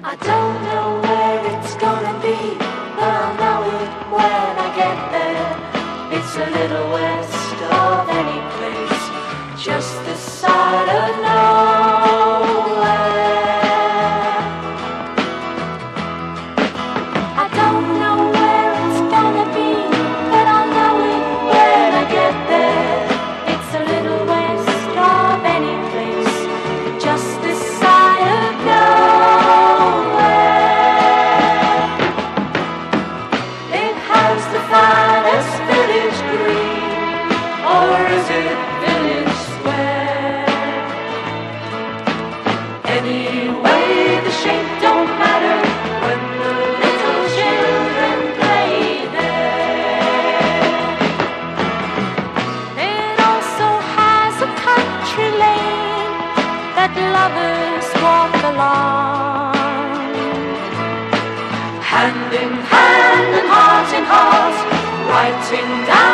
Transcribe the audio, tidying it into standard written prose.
I don't know where it's gonna be, but I'll know it when I get there. It's a little west of any place, just this side of nowhere. I don't know where it's gonna be, but I'll know it when I get there. It's a little west of any place, just this side of nowhere. It has the finest village green, or is it village square? Anyway, the shape don't matter when the little children play there. It also has a country lane that lovers walk along, hand in hand and heart in heart, writing down